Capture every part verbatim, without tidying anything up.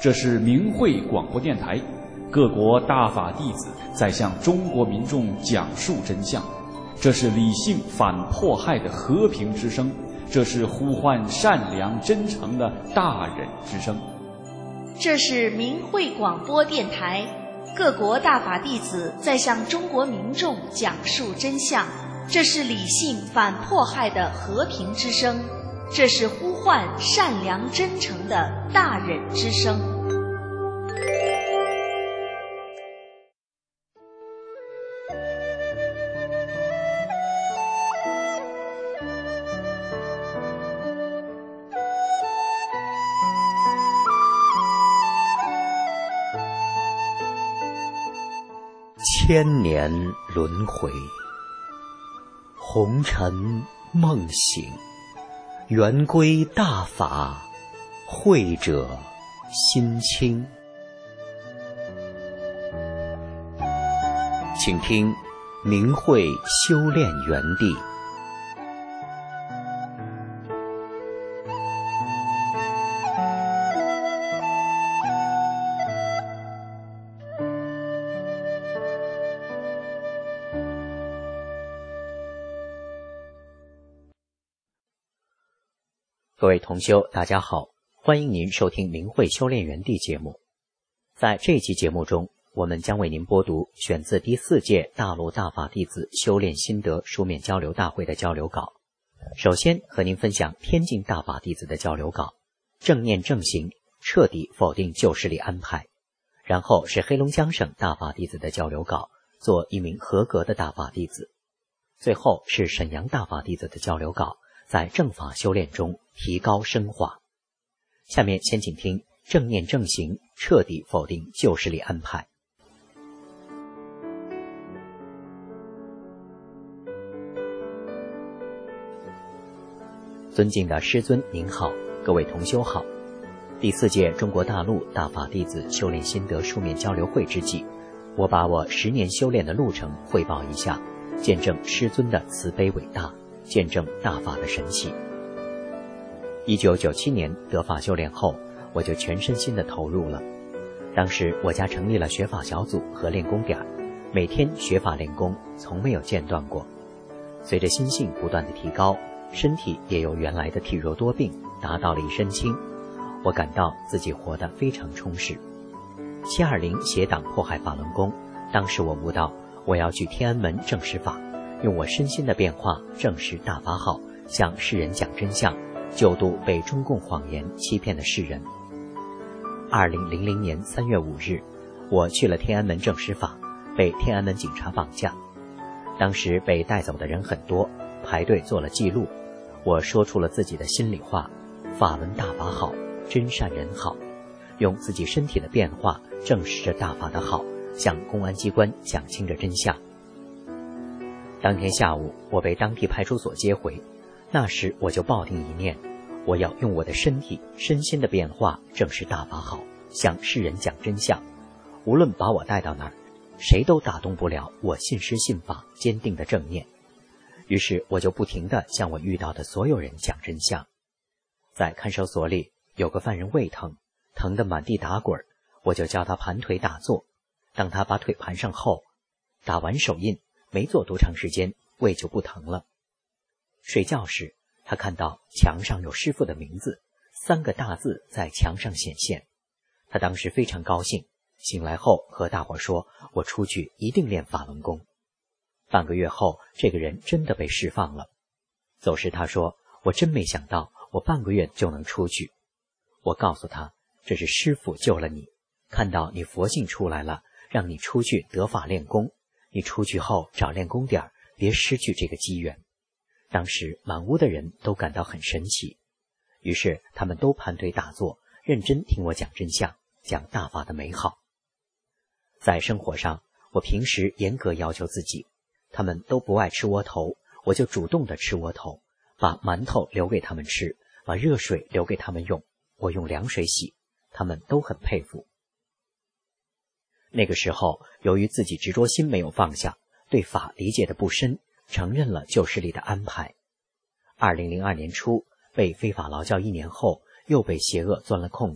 这是明慧广播电台，各国大法弟子在向中国民众讲述真相。这是理性反迫害的和平之声，这是呼唤善良真诚的大忍之声。 这是明慧广播电台，各国大法弟子在向中国民众讲述真相。这是理性反迫害的和平之声，这是呼唤善良真诚的大忍之声。 千年轮回，红尘梦醒，圆归大法，慧者心清。请听明慧修炼园地。各位同修，大家好，欢迎您收听明慧修炼园地节目。在这期节目中，我们将为您播读选自第四届大陆大法弟子修炼心得书面交流大会的交流稿。首先和您分享天津大法弟子的交流稿，正念正行，彻底否定旧势力安排。然后是黑龙江省大法弟子的交流稿，做一名合格的大法弟子。最后是沈阳大法弟子的交流稿，在正法修炼中提高升华。下面先请听正念正行，彻底否定旧势力安排。尊敬的师尊您好，各位同修好。第四届中国大陆大法弟子修炼心得书面交流会之际，我把我十年修炼的路程汇报一下，见证师尊的慈悲伟大，见证大法的神奇。一九九七年得法修炼后，我就全身心地投入了。当时我家成立了学法小组和练功点，每天学法练功，从没有间断过。随着心性不断的提高，身体也由原来的体弱多病达到了一身轻，我感到自己活得非常充实。七二零邪党迫害法轮功，当时我悟到我要去天安门证实法，用我身心的变化证实大法好，向世人讲真相，救度被中共谎言欺骗的世人。二零零零年三月五日，我去了天安门证实法，被天安门警察绑架。当时被带走的人很多，排队做了记录。我说出了自己的心里话：法轮大法好，真善人好，用自己身体的变化证实着大法的好，向公安机关讲清着真相。当天下午，我被当地派出所接回。那时我就抱定一念，我要用我的身体身心的变化证实大法好，向世人讲真相。无论把我带到哪儿，谁都打动不了我信师信法坚定的正念。于是我就不停地向我遇到的所有人讲真相。在看守所里有个犯人胃疼，疼得满地打滚，我就叫他盘腿打坐。当他把腿盘上后，打完手印没做多长时间，胃就不疼了。睡觉时，他看到墙上有师父的名字，三个大字在墙上显现。他当时非常高兴，醒来后和大伙说，我出去一定练法轮功。半个月后，这个人真的被释放了。走时他说，我真没想到我半个月就能出去。我告诉他，这是师父救了你，看到你佛性出来了，让你出去得法练功，你出去后找练功点，别失去这个机缘。当时满屋的人都感到很神奇，于是他们都盘腿打坐，认真听我讲真相，讲大法的美好。在生活上，我平时严格要求自己，他们都不爱吃窝头，我就主动的吃窝头，把馒头留给他们吃，把热水留给他们用，我用凉水洗，他们都很佩服。那个时候，由于自己执着心没有放下，对法理解的不深，承认了旧势力的安排。二零零二年初被非法劳教一年后，又被邪恶钻了空子，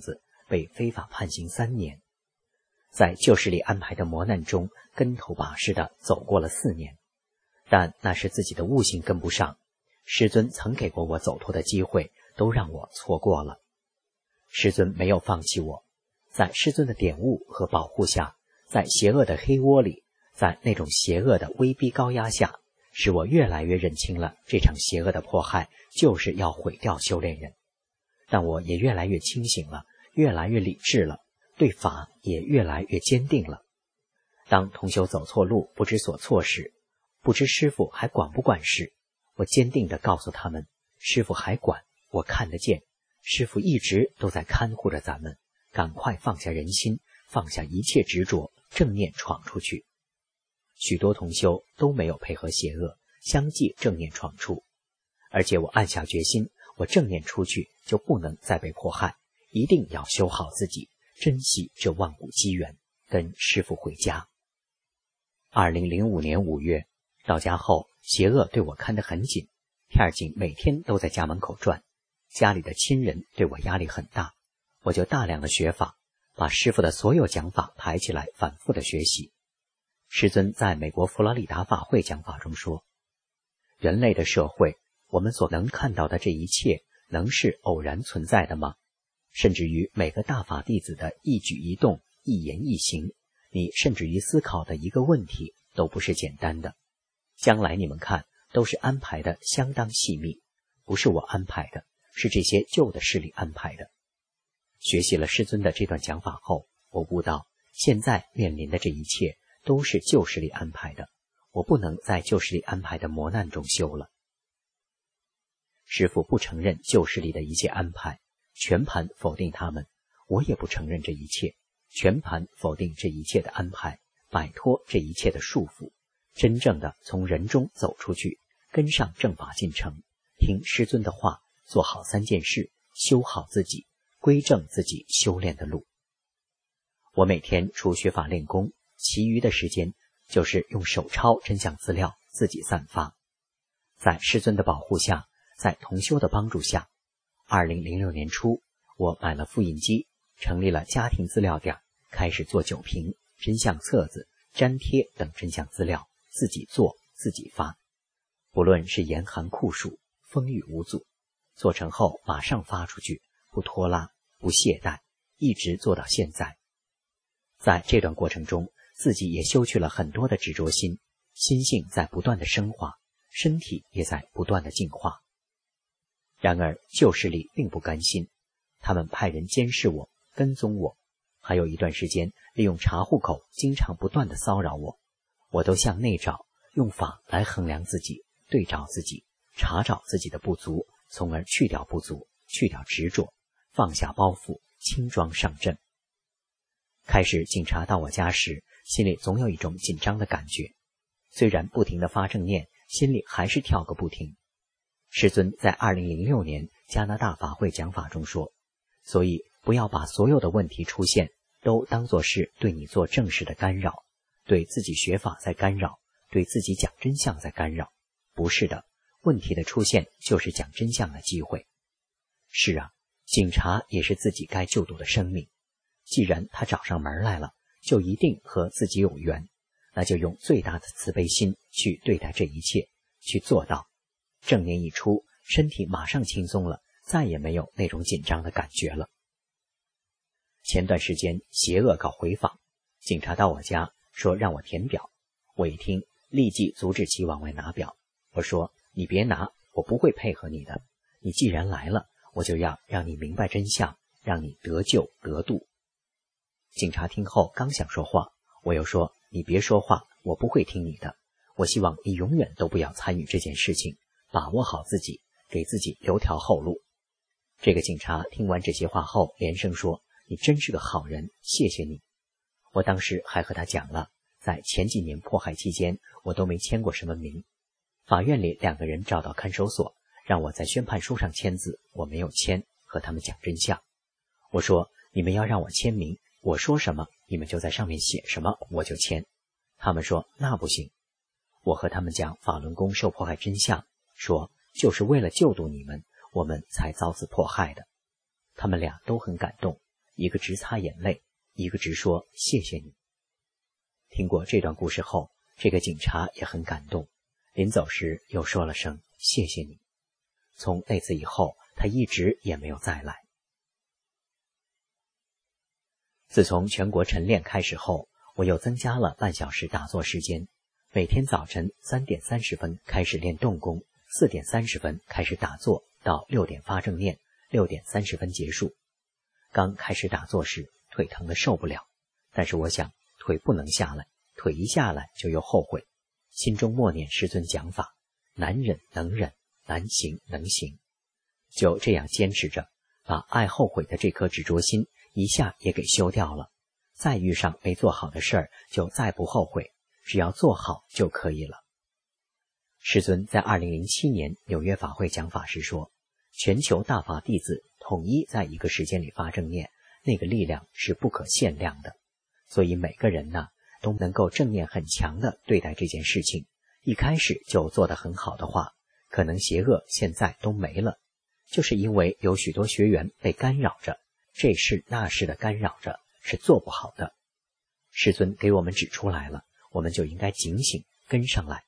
被非法判刑三年，在旧势力安排的磨难中跟头把式地走过了四年，但那是自己的悟性跟不上，师尊曾给过我走脱的机会，都让我错过了。师尊没有放弃我，在师尊的点悟和保护下，在邪恶的黑窝里，在那种邪恶的威逼高压下，使我越来越认清了这场邪恶的迫害就是要毁掉修炼人。但我也越来越清醒了，越来越理智了，对法也越来越坚定了。当同修走错路不知所措时，不知师父还管不管时，我坚定地告诉他们，师父还管，我看得见，师父一直都在看护着咱们，赶快放下人心，放下一切执着，正念闯出去。许多同修都没有配合邪恶，相继正念闯出，而且我暗下决心，我正念出去就不能再被迫害，一定要修好自己，珍惜这万古机缘，跟师父回家。二零零五年五月到家后，邪恶对我看得很紧，片警每天都在家门口转，家里的亲人对我压力很大，我就大量的学法，把师父的所有讲法排起来，反复的学习。师尊在美国佛罗里达法会讲法中说，人类的社会，我们所能看到的这一切能是偶然存在的吗？甚至于每个大法弟子的一举一动，一言一行，你甚至于思考的一个问题都不是简单的，将来你们看都是安排的相当细密，不是我安排的，是这些旧的势力安排的。学习了师尊的这段讲法后，我悟到现在面临的这一切都是旧势力安排的，我不能在旧势力安排的磨难中修了。师父不承认旧势力的一切安排，全盘否定他们，我也不承认这一切，全盘否定这一切的安排，摆脱这一切的束缚，真正的从人中走出去，跟上正法进程，听师尊的话，做好三件事，修好自己，归正自己修炼的路。我每天除学法练功，其余的时间就是用手抄真相资料自己散发。在师尊的保护下，在同修的帮助下，二零零六年初，我买了复印机，成立了家庭资料店，开始做酒瓶、真相册子、粘贴等真相资料，自己做自己发，不论是严寒酷暑，风雨无阻，做成后马上发出去，不拖拉，不懈怠，一直做到现在。在这段过程中，自己也修去了很多的执着心，心性在不断的升华，身体也在不断的进化。然而旧势力并不甘心，他们派人监视我，跟踪我，还有一段时间利用查户口经常不断的骚扰我，我都向内找，用法来衡量自己，对照自己，查找自己的不足，从而去掉不足，去掉执着，放下包袱，轻装上阵。开始警察到我家时，心里总有一种紧张的感觉，虽然不停的发正念，心里还是跳个不停。师尊在二零零六年加拿大法会讲法中说，所以不要把所有的问题出现都当作是对你做正事的干扰，对自己学法在干扰，对自己讲真相在干扰。不是的，问题的出现就是讲真相的机会。是啊，警察也是自己该救度的生命，既然他找上门来了，就一定和自己有缘，那就用最大的慈悲心去对待这一切，去做到正念一出，身体马上轻松了，再也没有那种紧张的感觉了。前段时间邪恶搞回访，警察到我家说让我填表，我一听立即阻止其往外拿表。我说你别拿，我不会配合你的，你既然来了，我就要让你明白真相，让你得救得度。警察听后刚想说话，我又说你别说话，我不会听你的，我希望你永远都不要参与这件事情，把握好自己，给自己留条后路。这个警察听完这些话后连声说，你真是个好人，谢谢你。我当时还和他讲了，在前几年迫害期间，我都没签过什么名。法院里两个人找到看守所，让我在宣判书上签字，我没有签，和他们讲真相。我说你们要让我签名，我说什么你们就在上面写什么，我就签。他们说那不行。我和他们讲法轮功受迫害真相，说就是为了救度你们，我们才遭此迫害的。他们俩都很感动， 一个直擦眼泪，一个直说谢谢你。听过这段故事后，这个警察也很感动，临走时又说了声谢谢你。从那次以后，他一直也没有再来。自从全国晨练开始后，我又增加了半小时打坐时间，每天早晨三点三十分开始练动功，四点三十分开始打坐，到六点发正念，六点三十分结束。刚开始打坐时，腿疼得受不了，但是我想腿不能下来，腿一下来就又后悔，心中默念师尊讲法，难忍能忍，难行能行，就这样坚持着，把爱后悔的这颗执着心一下也给修掉了。再遇上没做好的事儿，就再不后悔，只要做好就可以了。师尊在二零零七年纽约法会讲法时说，全球大法弟子统一在一个时间里发正念，那个力量是不可限量的。所以每个人呢，都能够正念很强的对待这件事情，一开始就做得很好的话，可能邪恶现在都没了，就是因为有许多学员被干扰着，这事那事的干扰着，是做不好的。师尊给我们指出来了，我们就应该警醒跟上来。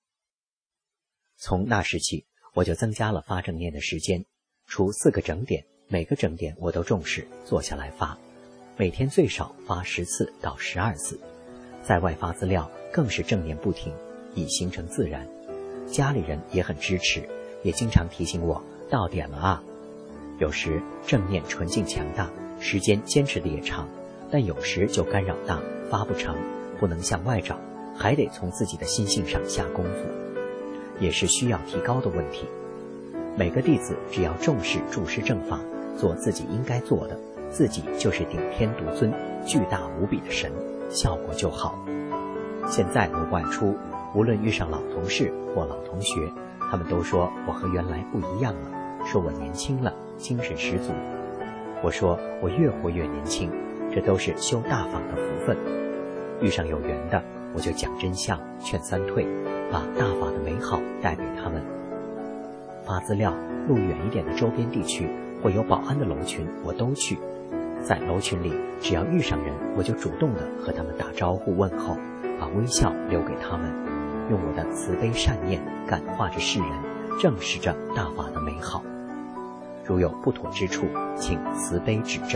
从那时起，我就增加了发正念的时间，除四个整点，每个整点我都重视，坐下来发，每天最少发十次到十二次。在外发资料更是正念不停，已形成自然。家里人也很支持，也经常提醒我到点了啊。有时正念纯净强大，时间坚持的也长，但有时就干扰大，发不成，不能向外找，还得从自己的心性上下功夫，也是需要提高的问题。每个弟子只要重视注师正法，做自己应该做的，自己就是顶天独尊，巨大无比的神，效果就好。现在我外出，无论遇上老同事或老同学，他们都说我和原来不一样了，说我年轻了，精神十足。我说我越活越年轻，这都是修大法的福分。遇上有缘的，我就讲真相，劝三退，把大法的美好带给他们。发资料，路远一点的周边地区或有保安的楼群，我都去。在楼群里，只要遇上人，我就主动的和他们打招呼问候，把微笑留给他们，用我的慈悲善念感化着世人，证实着大法的美好。如有不妥之处，请慈悲指正。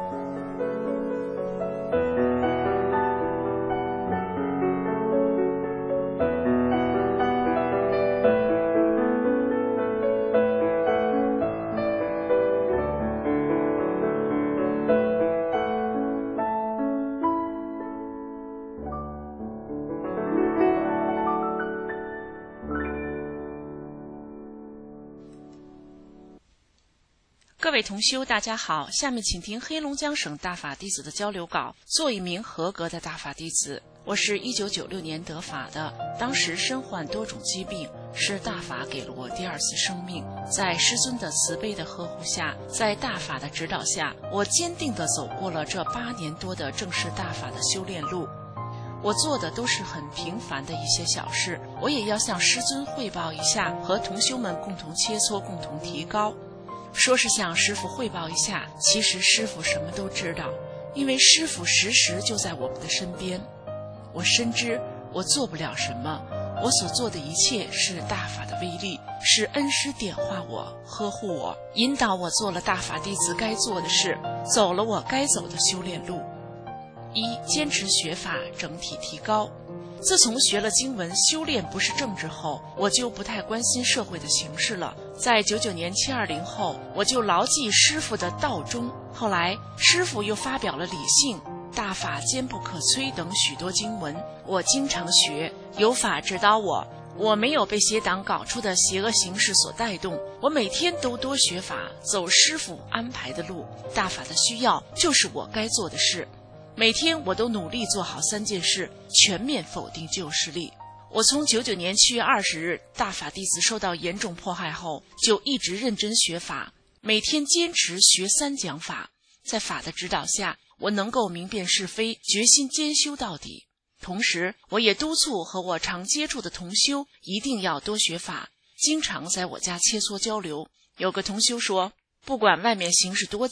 各位同修大家好，下面请听黑龙江省大法弟子的交流稿。做一名合格的大法弟子，我是一九九六年得法的，当时身患多种疾病，是大法给了我第二次生命。在师尊的慈悲的呵护下，在大法的指导下，我坚定地走过了这八年多的正式大法的修炼路。我做的都是很平凡的一些小事，我也要向师尊汇报一下，和同修们共同切磋，共同提高。说是向师父汇报一下，其实师父什么都知道，因为师父时时就在我们的身边。我深知我做不了什么，我所做的一切是大法的威力，是恩师点化我，呵护我，引导我做了大法弟子该做的事，走了我该走的修炼路。一、坚持学法，整体提高。自从学了经文，修炼不是政治后，我就不太关心社会的形势了。在九九年七二零后，我就牢记师父的道中。后来师父又发表了理性、大法坚不可摧等许多经文，我经常学，有法指导我，我没有被邪党搞出的邪恶形式所带动，我每天都多学法，走师父安排的路。大法的需要就是我该做的事。每天我都努力做好三件事，全面否定旧势力。我从九九年七月二十日大法弟子受到严重迫害后，就一直认真学法，每天坚持学三讲法。在法的指导下，我能够明辨是非，决心兼修到底。同时，我也督促和我常接触的同修一定要多学法，经常在我家切磋交流。有个同修说，不管外面形势多紧，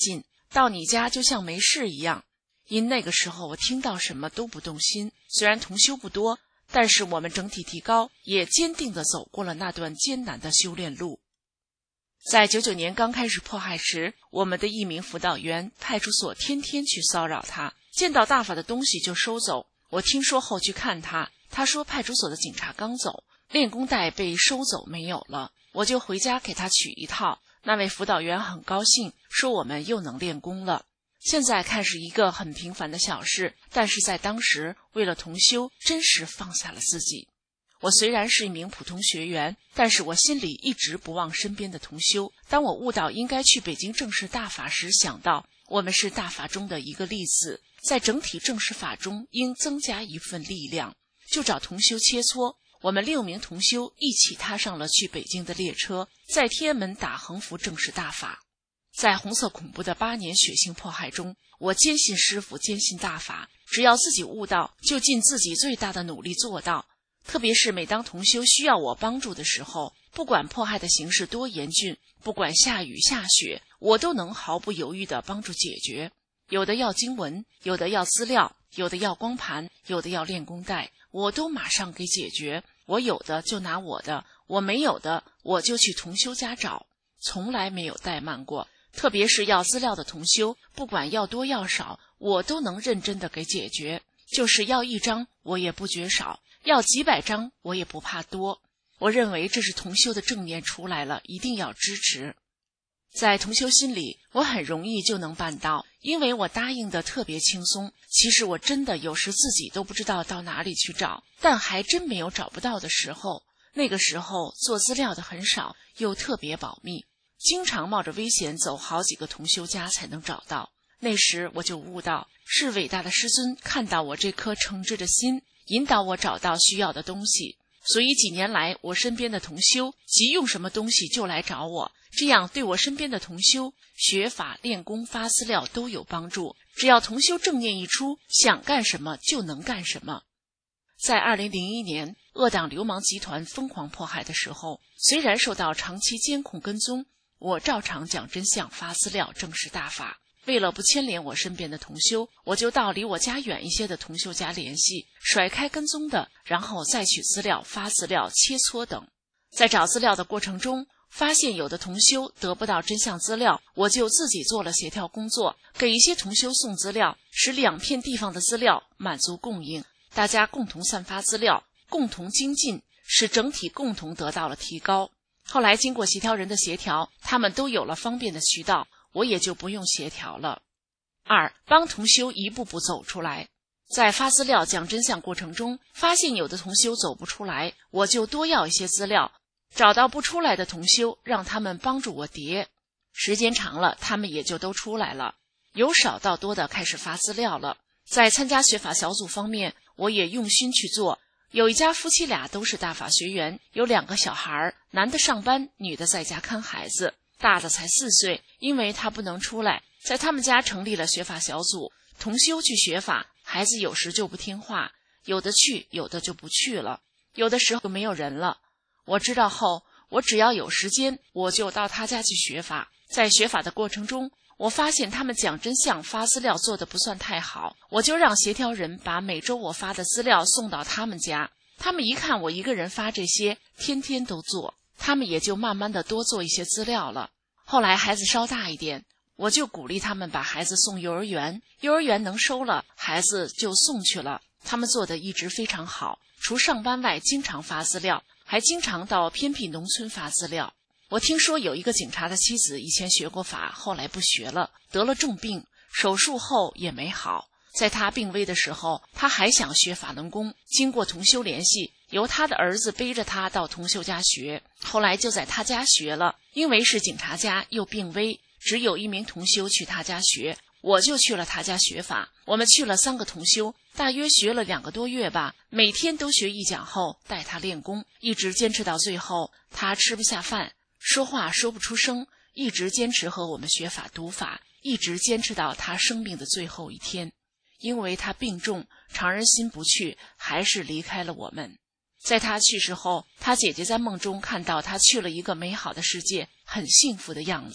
到你家就像没事一样。因那个时候我听到什么都不动心，虽然同修不多，但是我们整体提高，也坚定地走过了那段艰难的修炼路。在九九年刚开始迫害时，我们的一名辅导员派出所天天去骚扰他，见到大法的东西就收走。我听说后去看他，他说派出所的警察刚走，练功带被收走没有了，我就回家给他取一套。那位辅导员很高兴，说我们又能练功了。现在看是一个很平凡的小事，但是在当时为了同修，真实放下了自己。我虽然是一名普通学员，但是我心里一直不忘身边的同修。当我悟到应该去北京正式大法时，想到我们是大法中的一个粒子，在整体正式法中应增加一份力量，就找同修切磋。我们六名同修一起踏上了去北京的列车，在天安门打横幅正式大法。在红色恐怖的八年血腥迫害中，我坚信师父，坚信大法，只要自己悟到，就尽自己最大的努力做到。特别是每当同修需要我帮助的时候，不管迫害的形势多严峻，不管下雨下雪，我都能毫不犹豫地帮助解决。有的要经文，有的要资料，有的要光盘，有的要练功带，我都马上给解决。我有的就拿我的，我没有的我就去同修家找，从来没有怠慢过。特别是要资料的同修，不管要多要少，我都能认真地给解决。就是要一张我也不觉少，要几百张我也不怕多。我认为这是同修的正念出来了，一定要支持。在同修心里，我很容易就能办到，因为我答应的特别轻松。其实我真的有时自己都不知道到哪里去找，但还真没有找不到的时候。那个时候做资料的很少，又特别保密，经常冒着危险走好几个同修家才能找到。那时我就悟到，是伟大的师尊看到我这颗诚挚的心，引导我找到需要的东西。所以几年来，我身边的同修急用什么东西就来找我，这样对我身边的同修学法、练功、发资料都有帮助。只要同修正念一出，想干什么就能干什么。在二零零一年恶党流氓集团疯狂迫害的时候，虽然受到长期监控跟踪，我照常讲真相、发资料、正视大法。为了不牵连我身边的同修，我就到离我家远一些的同修家联系，甩开跟踪的，然后再取资料、发资料、切磋等。在找资料的过程中，发现有的同修得不到真相资料，我就自己做了协调工作，给一些同修送资料，使两片地方的资料满足供应，大家共同散发资料，共同精进，使整体共同得到了提高。后来经过协调人的协调，他们都有了方便的渠道，我也就不用协调了。二，帮同修一步步走出来。在发资料讲真相过程中，发现有的同修走不出来，我就多要一些资料，找到不出来的同修，让他们帮助我叠。时间长了，他们也就都出来了，由少到多的开始发资料了。在参加学法小组方面，我也用心去做。有一家夫妻俩都是大法学员，有两个小孩，男的上班，女的在家看孩子，大的才四岁，因为他不能出来，在他们家成立了学法小组，同修去学法，孩子有时就不听话，有的去，有的就不去了，有的时候就没有人了。我知道后，我只要有时间，我就到他家去学法。在学法的过程中，我发现他们讲真相、发资料做得不算太好，我就让协调人把每周我发的资料送到他们家。他们一看我一个人发这些，天天都做，他们也就慢慢的多做一些资料了。后来孩子稍大一点，我就鼓励他们把孩子送幼儿园，幼儿园能收了，孩子就送去了。他们做的一直非常好，除上班外经常发资料，还经常到偏僻农村发资料。我听说有一个警察的妻子以前学过法，后来不学了，得了重病，手术后也没好。在他病危的时候，他还想学法轮功，经过同修联系，由他的儿子背着他到同修家学，后来就在他家学了。因为是警察家又病危，只有一名同修去他家学，我就去了他家学法。我们去了三个同修，大约学了两个多月吧，每天都学一讲后带他练功，一直坚持到最后。他吃不下饭，说话说不出声，一直坚持和我们学法读法，一直坚持到他生命的最后一天。因为他病重，常人心不去，还是离开了我们。在他去世后，他姐姐在梦中看到他去了一个美好的世界，很幸福的样子。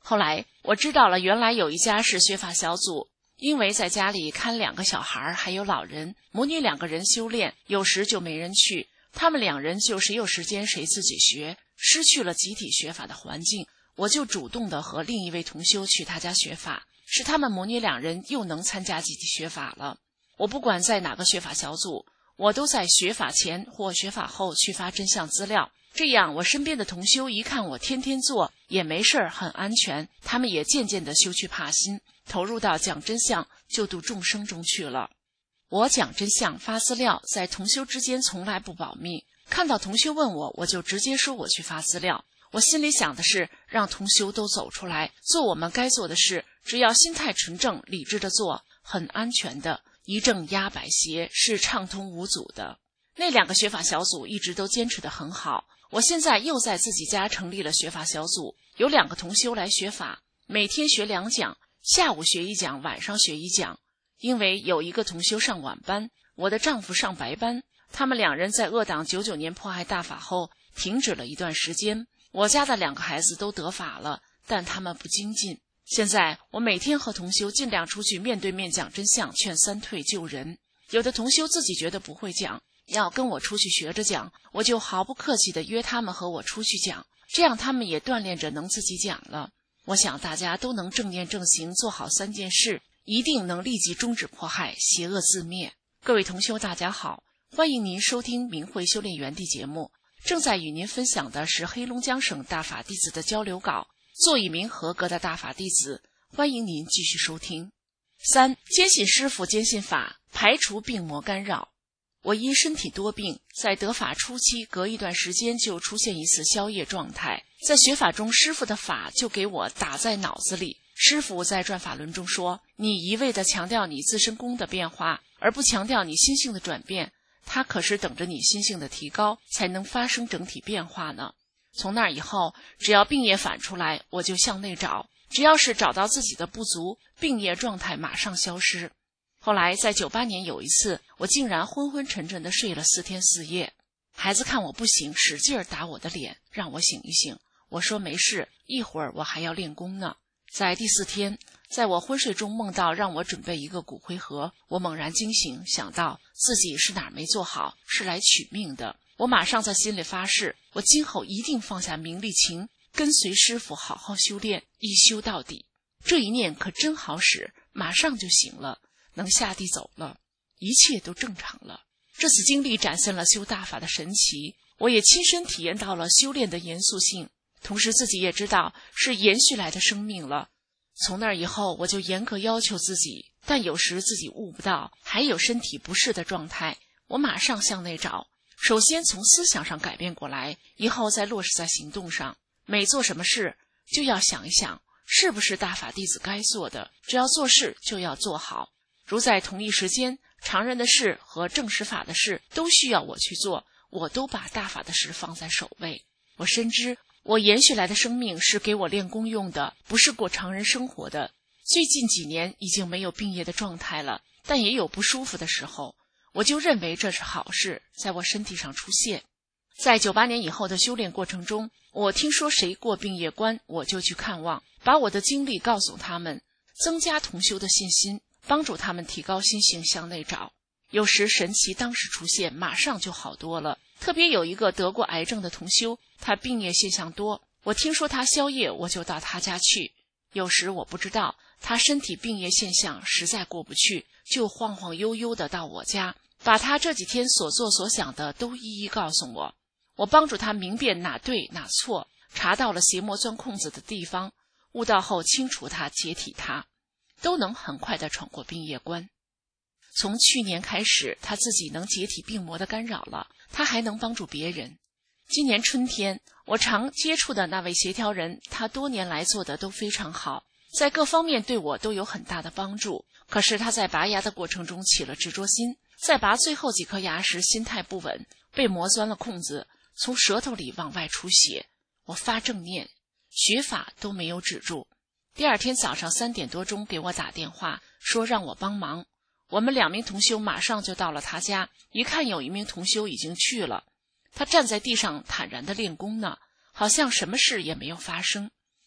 后来我知道了，原来有一家是学法小组，因为在家里看两个小孩还有老人，母女两个人修炼，有时就没人去，他们两人就谁有时间谁自己学，失去了集体学法的环境。我就主动的和另一位同修去他家学法，使他们母女两人又能参加集体学法了。我不管在哪个学法小组，我都在学法前或学法后去发真相资料，这样我身边的同修一看我天天做也没事儿，很安全，他们也渐渐的休去怕心，投入到讲真相救度众生中去了。我讲真相发资料在同修之间从来不保密，看到同修问我，我就直接说我去发资料。我心里想的是让同修都走出来，做我们该做的事，只要心态纯正理智的做，很安全的，一正压百邪，是畅通无阻的。那两个学法小组一直都坚持得很好，我现在又在自己家成立了学法小组，有两个同修来学法，每天学两讲，下午学一讲，晚上学一讲。因为有一个同修上晚班，我的丈夫上白班，他们两人在恶党九九年迫害大法后停止了一段时间，我家的两个孩子都得法了，但他们不精进。现在我每天和同修尽量出去面对面讲真相，劝三退救人。有的同修自己觉得不会讲，要跟我出去学着讲，我就毫不客气地约他们和我出去讲，这样他们也锻炼着能自己讲了。我想大家都能正念正行，做好三件事，一定能立即终止迫害，邪恶自灭。各位同修大家好，欢迎您收听明慧修炼园地节目，正在与您分享的是黑龙江省大法弟子的交流稿，做一名合格的大法弟子，欢迎您继续收听。三、坚信师父，坚信法，排除病魔干扰。我因身体多病，在得法初期隔一段时间就出现一次消业状态，在学法中师父的法就给我打在脑子里。师父在转法轮中说，你一味地强调你自身功的变化，而不强调你心性的转变，它可是等着你心性的提高才能发生整体变化呢。从那以后，只要病业反出来，我就向内找，只要是找到自己的不足，病业状态马上消失。后来在九八年有一次，我竟然昏昏沉沉地睡了四天四夜，孩子看我不醒，使劲儿打我的脸，让我醒一醒。我说没事，一会儿我还要练功呢。在第四天，在我昏睡中梦到让我准备一个骨灰盒，我猛然惊醒，想到自己是哪儿没做好，是来取命的。我马上在心里发誓，我今后一定放下名利情，跟随师父好好修炼，一修到底。这一念可真好使，马上就醒了，能下地走了，一切都正常了。这次经历展现了修大法的神奇，我也亲身体验到了修炼的严肃性，同时自己也知道是延续来的生命了。从那以后，我就严格要求自己，但有时自己悟不到，还有身体不适的状态，我马上向内找，首先从思想上改变过来，以后再落实在行动上。每做什么事就要想一想，是不是大法弟子该做的，只要做事就要做好。如在同一时间，常人的事和正实法的事都需要我去做，我都把大法的事放在首位。我深知我延续来的生命是给我练功用的，不是过常人生活的。最近几年已经没有病业的状态了，但也有不舒服的时候，我就认为这是好事，在我身体上出现。在九八年以后的修炼过程中，我听说谁过病业关，我就去看望，把我的经历告诉他们，增加同修的信心，帮助他们提高心性，向内找。有时神奇当时出现，马上就好多了。特别有一个得过癌症的同修，他病业现象多，我听说他消业，我就到他家去。有时我不知道他身体病业现象实在过不去，就晃晃悠悠的到我家，把他这几天所做所想的都一一告诉我。我帮助他明辨哪对哪错，查到了邪魔钻空子的地方，悟道后清除他，解体他，都能很快地闯过病业关。从去年开始，他自己能解体病魔的干扰了，他还能帮助别人。今年春天，我常接触的那位协调人，他多年来做的都非常好，在各方面对我都有很大的帮助。可是他在拔牙的过程中起了执着心，在拔最后几颗牙时心态不稳，被魔钻了空子，从舌头里往外出血。我发正念，学法都没有止住。第二天早上三点多钟给我打电话，说让我帮忙。我们两名同修马上就到了他家，一看有一名同修已经去了，他站在地上坦然地练功呢，好像什么事也没有发生。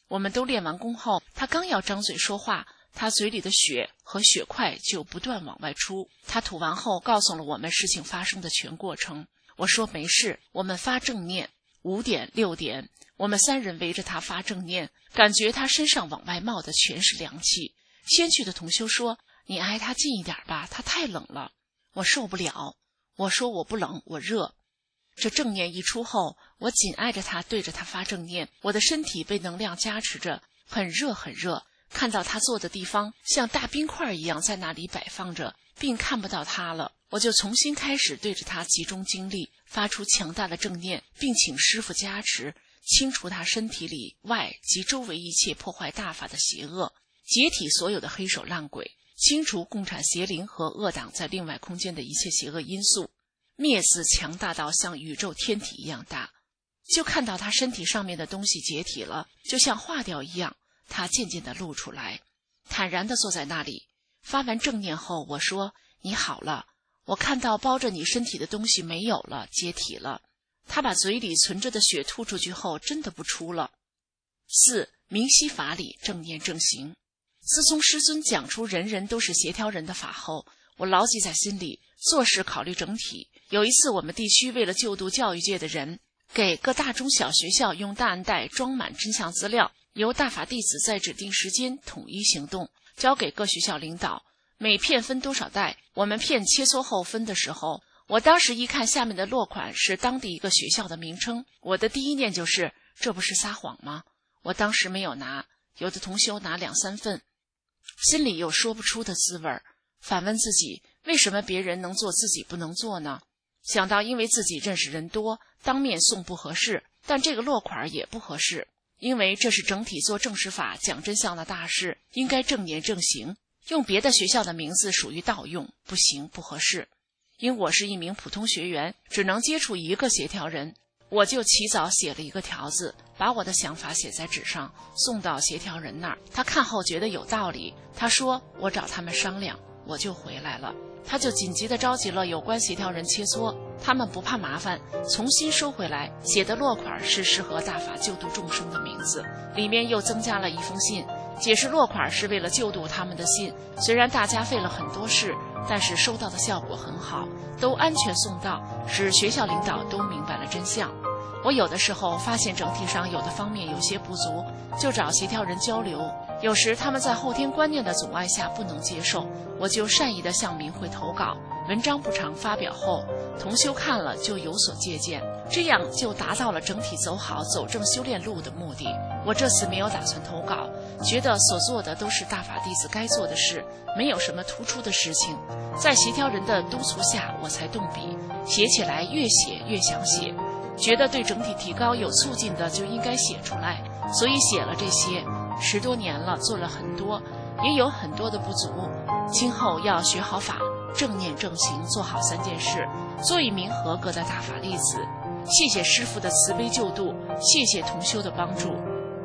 我们都练完功后，他刚要张嘴说话，他嘴里的血和血块就不断往外出。他吐完后告诉了我们事情发生的全过程。我说没事，我们发正念。五点六点，我们三人围着他发正念，感觉他身上往外冒的全是凉气。先去的同修说，你挨他近一点吧，他太冷了。我受不了。我说我不冷，我热。这正念一出后，我紧挨着他，对着他发正念，我的身体被能量加持着，很热很热，看到他坐的地方像大冰块一样在那里摆放着，并看不到他了。我就重新开始对着他集中精力，发出强大的正念，并请师父加持，清除他身体里外及周围一切破坏大法的邪恶，解体所有的黑手烂鬼，清除共产邪灵和恶党在另外空间的一切邪恶因素，灭死强大到像宇宙天体一样大。就看到他身体上面的东西解体了，就像化掉一样，他渐渐地露出来，坦然地坐在那里。发完正念后，我说，你好了，我看到包着你身体的东西没有了，解体了。他把嘴里存着的血吐出去后，真的不出了。四、明晰法理，正念正行。自从师尊讲出人人都是协调人的法后，我牢记在心里，做事考虑整体。有一次我们地区为了救度教育界的人，给各大中小学校用大案袋装满真相资料，由大法弟子在指定时间统一行动，交给各学校领导，每片分多少袋。我们片切磋后分的时候，我当时一看下面的落款是当地一个学校的名称，我的第一念就是，这不是撒谎吗？我当时没有拿，有的同修拿两三份，心里有说不出的滋味，反问自己，为什么别人能做自己不能做呢？想到因为自己认识人多，当面送不合适，但这个落款也不合适，因为这是整体做正实法讲真相的大事，应该正念正行，用别的学校的名字属于盗用，不行，不合适。因我是一名普通学员，只能接触一个协调人，我就起早写了一个条子，把我的想法写在纸上，送到协调人那儿。他看后觉得有道理，他说我找他们商量，我就回来了。他就紧急地召集了有关协调人切磋，他们不怕麻烦，重新收回来，写的落款是适合大法救度众生的名字，里面又增加了一封信，解释落款是为了救度他们的信。虽然大家费了很多事，但是收到的效果很好，都安全送到，使学校领导都明白了真相。我有的时候发现整体上有的方面有些不足，就找协调人交流，有时他们在后天观念的阻碍下不能接受，我就善意地向明会投稿，文章不长发表后，同修看了就有所借鉴，这样就达到了整体走好走正修炼路的目的。我这次没有打算投稿，觉得所做的都是大法弟子该做的事，没有什么突出的事情。在协调人的督促下，我才动笔，写起来越写越想写，觉得对整体提高有促进的就应该写出来，所以写了这些。十多年了，做了很多，也有很多的不足，今后要学好法，正念正行，做好三件事，做一名合格的大法弟子。谢谢师父的慈悲救度，谢谢同修的帮助。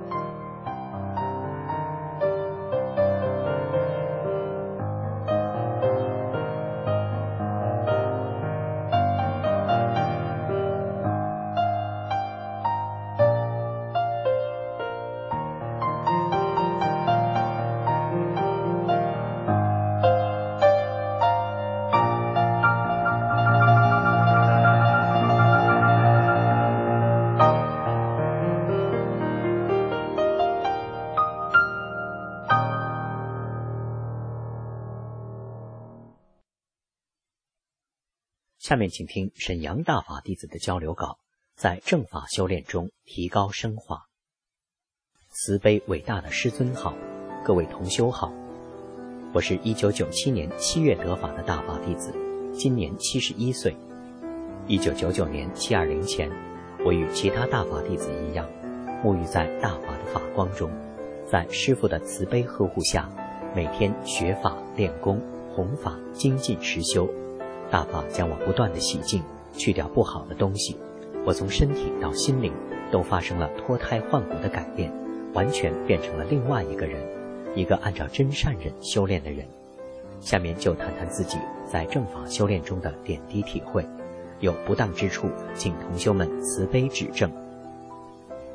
下面请听沈阳大法弟子的交流稿，在正法修炼中提高升华。慈悲伟大的师尊好，各位同修好，我是一九九七年七月得法的大法弟子，今年七十一岁。一九九九年七二零前，我与其他大法弟子一样，沐浴在大法的法光中，在师父的慈悲呵护下，每天学法练功，弘法精进实修。大法将我不断地洗净，去掉不好的东西，我从身体到心灵都发生了脱胎换骨的改变，完全变成了另外一个人，一个按照真善忍修炼的人。下面就谈谈自己在正法修炼中的点滴体会，有不当之处请同修们慈悲指正。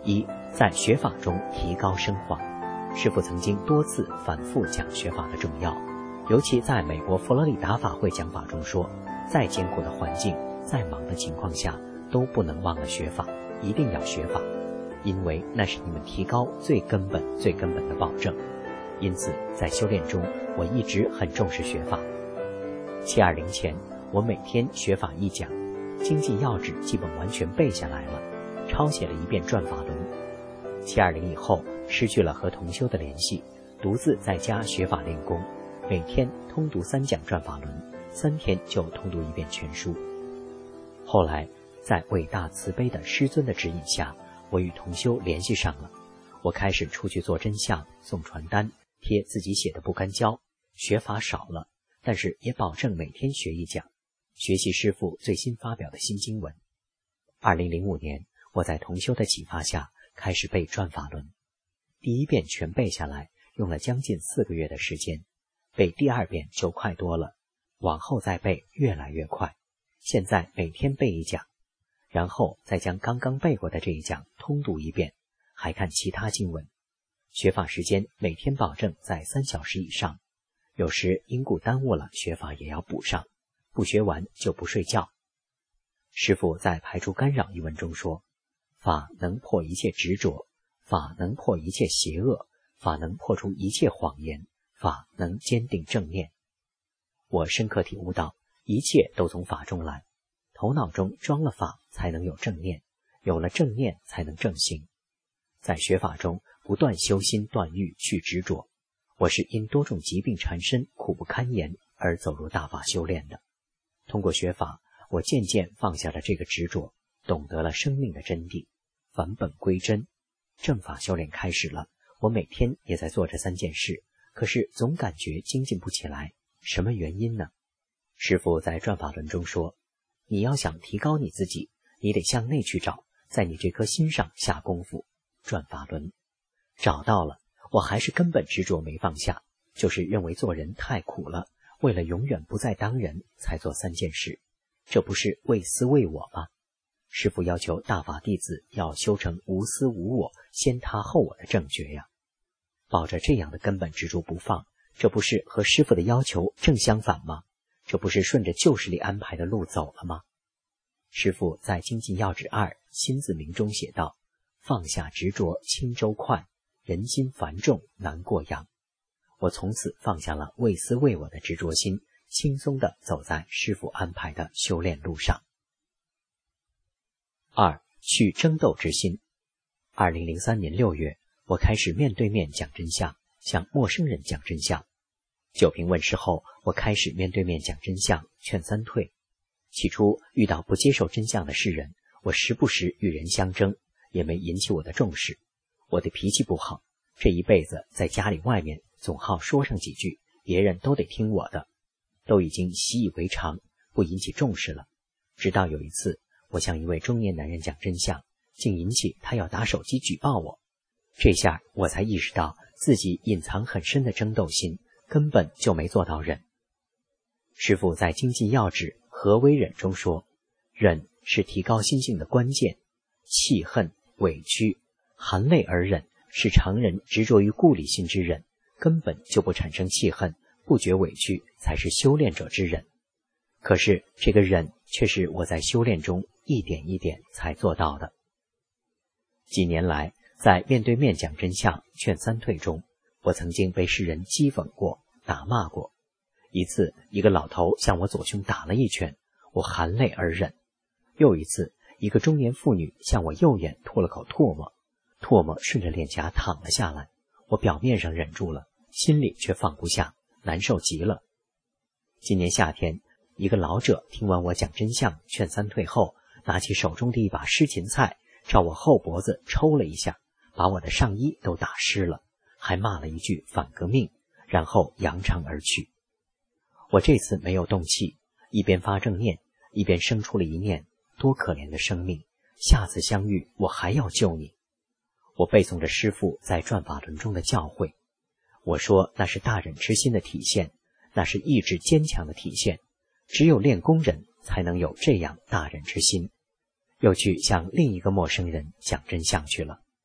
一，在学法中提高升华。师父曾经多次反复讲学法的重要，尤其在美国佛罗里达法会讲法中说，再艰苦的环境，再忙的情况下，都不能忘了学法，一定要学法，因为那是你们提高最根本最根本的保证。因此在修炼中，我一直很重视学法。七二零前，我每天学法一讲，经济要旨基本完全背下来了，抄写了一遍转法轮。七二零以后，失去了和同修的联系，独自在家学法练功，每天通读三讲转法轮，三天就通读一遍全书。后来在伟大慈悲的师尊的指引下，我与同修联系上了，我开始出去做真相，送传单，贴自己写的不干胶。学法少了，但是也保证每天学一讲，学习师父最新发表的新经文。二零零五年，我在同修的启发下开始背转法轮，第一遍全背下来用了将近四个月的时间，背第二遍就快多了，往后再背越来越快。现在每天背一讲，然后再将刚刚背过的这一讲通读一遍，还看其他经文。学法时间每天保证在三小时以上，有时因故耽误了，学法也要补上，不学完就不睡觉。师父在排除干扰一文中说，法能破一切执着，法能破一切邪恶，法能破除一切谎言，法能坚定正念。我深刻体悟到，一切都从法中来，头脑中装了法才能有正念，有了正念才能正行。在学法中不断修心断欲去执着，我是因多种疾病缠身，苦不堪言而走入大法修炼的。通过学法，我渐渐放下了这个执着，懂得了生命的真谛，返本归真。正法修炼开始了，我每天也在做这三件事，可是总感觉精进不起来，什么原因呢？师父在转法轮中说，你要想提高你自己，你得向内去找，在你这颗心上下功夫。转法轮找到了，我还是根本执着没放下，就是认为做人太苦了，为了永远不再当人才做三件事，这不是为私为我吗？师父要求大法弟子要修成无私无我，先他后我的正觉呀。抱着这样的根本执着不放，这不是和师父的要求正相反吗？这不是顺着旧时里安排的路走了吗？师父在精进要旨二心字明中写道，放下执着轻舟快，人心繁重难过洋。我从此放下了为私为我的执着心，轻松地走在师父安排的修炼路上。二，去争斗之心。二零零三年六月，我开始面对面讲真相，向陌生人讲真相。九平问世后，我开始面对面讲真相，劝三退。起初遇到不接受真相的世人，我时不时与人相争，也没引起我的重视。我的脾气不好，这一辈子在家里外面总好说上几句，别人都得听我的，都已经习以为常，不引起重视了。直到有一次，我向一位中年男人讲真相，竟引起他要打手机举报我。这下我才意识到自己隐藏很深的争斗心，根本就没做到忍。师父在精进要旨何为忍中说，忍是提高心性的关键，气恨委屈含泪而忍是常人执着于故里心之忍，根本就不产生气恨，不觉委屈才是修炼者之忍。可是这个忍却是我在修炼中一点一点才做到的。几年来，在面对面讲真相劝三退中，我曾经被世人讥讽过，打骂过。一次，一个老头向我左胸打了一拳，我含泪而忍。又一次，一个中年妇女向我右眼吐了口唾沫，唾沫顺着脸颊淌了下来，我表面上忍住了，心里却放不下，难受极了。今年夏天，一个老者听完我讲真相劝三退后，拿起手中的一把湿芹菜，朝我后脖子抽了一下，把我的上衣都打湿了，还骂了一句反革命，然后扬长而去。我这次没有动气，一边发正念，一边生出了一念，多可怜的生命，下次相遇我还要救你。我背诵着师父在转法轮中的教诲，我说那是大忍之心的体现，那是意志坚强的体现，只有练功人才能有这样大忍之心。又去向另一个陌生人讲真相去了。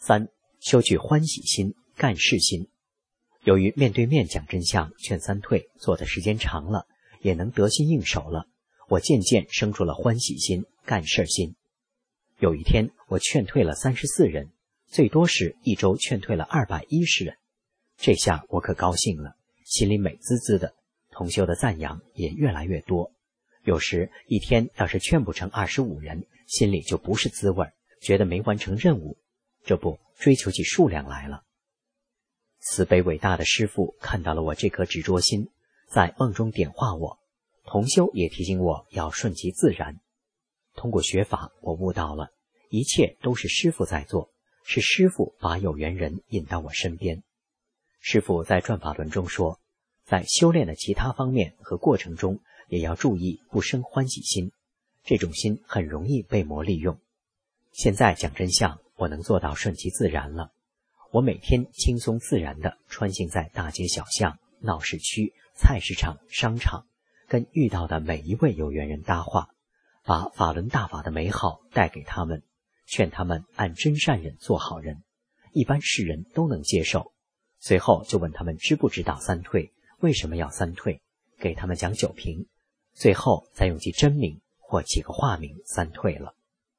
三、修具欢喜心、干事心。由于面对面讲真相、劝三退做的时间长了，也能得心应手了，我渐渐生出了欢喜心、干事心。有一天，我劝退了三十四人，最多时一周劝退了二百一十人。这下我可高兴了，心里美滋滋的，同修的赞扬也越来越多。有时一天要是劝不成二十五人，心里就不是滋味，觉得没完成任务，这不追求起数量来了。慈悲伟大的师父看到了我这颗执着心，在梦中点化我，同修也提醒我要顺其自然。通过学法，我悟到了一切都是师父在做，是师父把有缘人引到我身边。师父在转法轮中说，在修炼的其他方面和过程中，也要注意不生欢喜心，这种心很容易被魔利用。现在讲真相，我能做到顺其自然了。我每天轻松自然地穿行在大街小巷、闹市区、菜市场、商场，跟遇到的每一位有缘人搭话，把法轮大法的美好带给他们，劝他们按真善忍做好人，一般世人都能接受。随后就问他们知不知道三退，为什么要三退，给他们讲九评，最后再用其真名或几个化名三退了。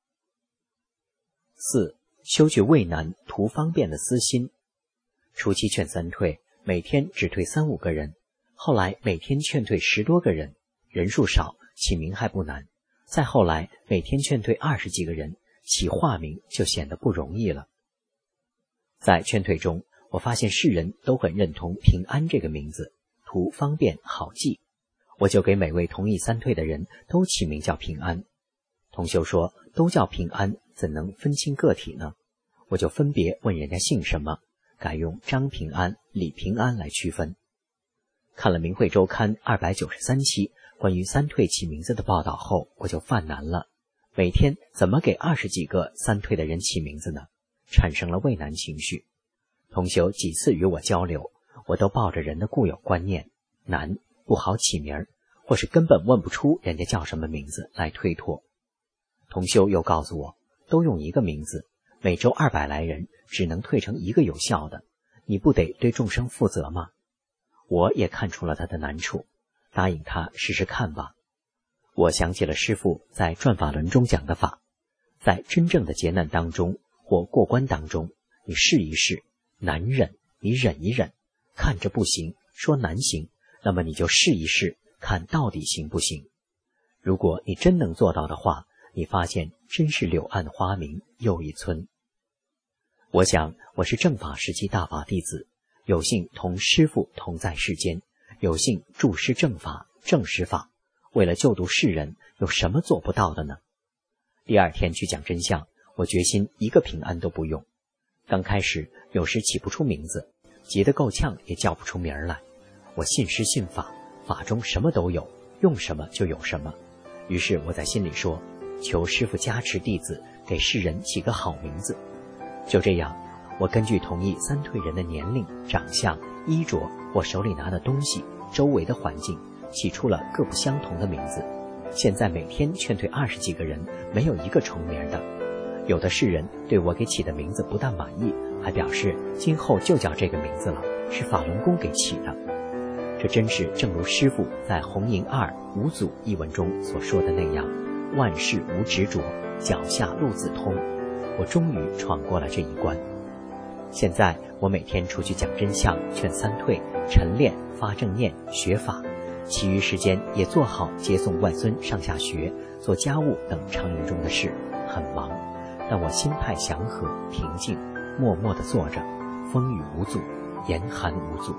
四、修具畏难图方便的私心。初期劝三退，每天只退三五个人，后来每天劝退十多个人，人数少，起名还不难。再后来每天劝退二十几个人，起化名就显得不容易了。在劝退中，我发现世人都很认同平安这个名字，图方便好记，我就给每位同意三退的人都起名叫平安。同修说，都叫平安，怎能分清个体呢？我就分别问人家姓什么，改用张平安、李平安来区分。看了《明慧周刊》二百九十三期关于三退起名字的报道后，我就犯难了，每天怎么给二十几个三退的人起名字呢？产生了畏难情绪。同修几次与我交流，我都抱着人的固有观念，难，不好起名，或是根本问不出人家叫什么名字来推脱。同修又告诉我，都用一个名字，每周二百来人，只能退成一个有效的，你不得对众生负责吗？我也看出了他的难处，答应他试试看吧。我想起了师父在转法轮中讲的法，在真正的劫难当中或过关当中，你试一试，难忍你忍一忍，看着不行，说难行，那么你就试一试，看到底行不行。如果你真能做到的话，你发现真是柳暗花明又一村。我想我是正法时期大法弟子，有幸同师父同在世间，有幸助师正法、正师法，为了救度世人，有什么做不到的呢？第二天去讲真相，我决心一个平安都不用。刚开始有时起不出名字，急得够呛也叫不出名来。我信师信法，法中什么都有，用什么就有什么。于是我在心里说，求师父加持弟子，给世人起个好名字。就这样，我根据同意三退人的年龄、长相、衣着或手里拿的东西、周围的环境，起出了各不相同的名字。现在每天劝退二十几个人，没有一个重名的。有的世人对我给起的名字不但满意，还表示今后就叫这个名字了，是法轮功给起的。这真是正如师父在《红银二五祖》一文中所说的那样，万事无执着，脚下路自通。我终于闯过了这一关。现在我每天出去讲真相、劝三退、晨练、发正念、学法，其余时间也做好接送外孙上下学、做家务等常人中的事，很忙，但我心态祥和平静，默默地坐着，风雨无阻，严寒无阻。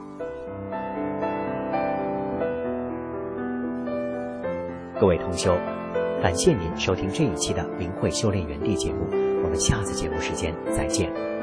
各位同修，感谢您收听这一期的明慧修炼园地节目，我们下次节目时间再见。